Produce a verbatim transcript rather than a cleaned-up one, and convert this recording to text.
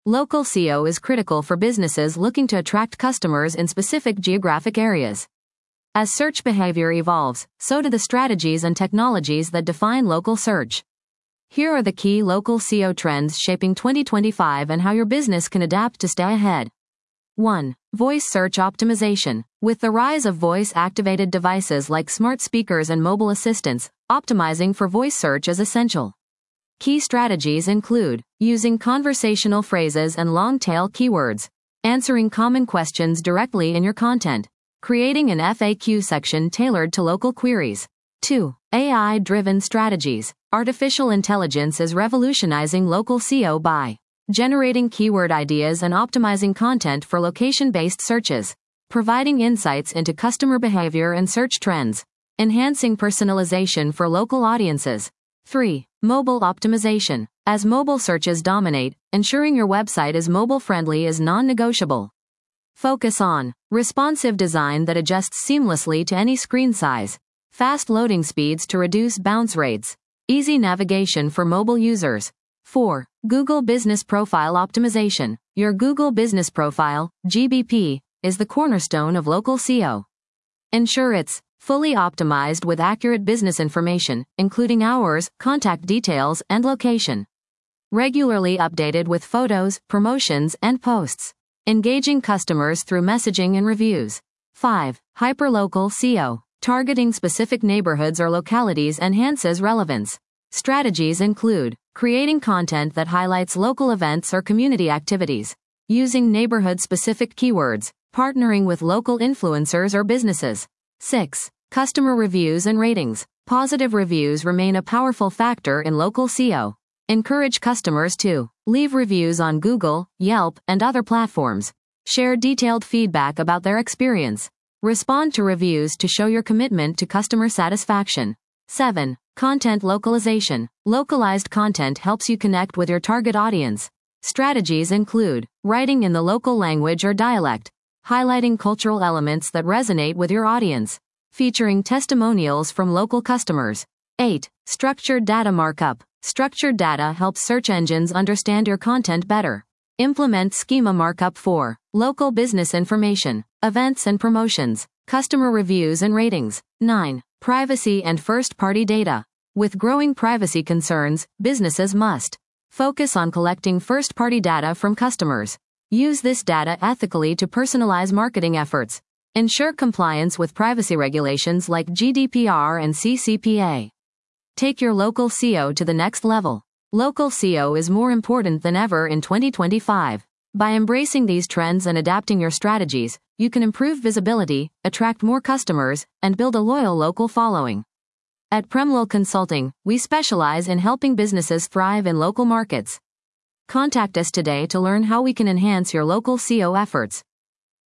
Local S E O is critical for businesses looking to attract customers in specific geographic areas. As search behavior evolves, so do the strategies and technologies that define local search. Here are the key local S E O trends shaping twenty twenty-five and how your business can adapt to stay ahead. one. Voice search optimization. With the rise of voice-activated devices like smart speakers and mobile assistants, optimizing for voice search is essential. Key strategies include using conversational phrases and long-tail keywords, answering common questions directly in your content, creating an F A Q section tailored to local queries. two. A I-driven strategies. Artificial intelligence is revolutionizing local S E O by generating keyword ideas and optimizing content for location-based searches, providing insights into customer behavior and search trends, enhancing personalization for local audiences. three. Mobile optimization. As mobile searches dominate, ensuring your website is mobile-friendly is non-negotiable. Focus on responsive design that adjusts seamlessly to any screen size, fast loading speeds to reduce bounce rates, easy navigation for mobile users. four. Google Business Profile Optimization. Your Google Business Profile, G B P, is the cornerstone of local S E O. Ensure it's fully optimized with accurate business information, including hours, contact details, and location. Regularly updated with photos, promotions, and posts. Engaging customers through messaging and reviews. five. Hyperlocal S E O. Targeting specific neighborhoods or localities enhances relevance. Strategies include creating content that highlights local events or community activities, using neighborhood-specific keywords, partnering with local influencers or businesses. six. Customer reviews and ratings. Positive reviews remain a powerful factor in local S E O. Encourage customers to leave reviews on Google, Yelp, and other platforms. Share detailed feedback about their experience. Respond to reviews to show your commitment to customer satisfaction. seven. Content localization. Localized content helps you connect with your target audience. Strategies include writing in the local language or dialect, highlighting cultural elements that resonate with your audience, featuring testimonials from local customers. eight. Structured data markup. Structured data helps search engines understand your content better. Implement schema markup for local business information, events and promotions, customer reviews and ratings. nine. Privacy and first-party data. With growing privacy concerns, businesses must focus on collecting first-party data from customers. Use this data ethically to personalize marketing efforts. Ensure compliance with privacy regulations like G D P R and C C P A. Take your local S E O to the next level. Local S E O is more important than ever in twenty twenty-five. By embracing these trends and adapting your strategies, you can improve visibility, attract more customers, and build a loyal local following. At Premlol Consulting, we specialize in helping businesses thrive in local markets. Contact us today to learn how we can enhance your local S E O efforts.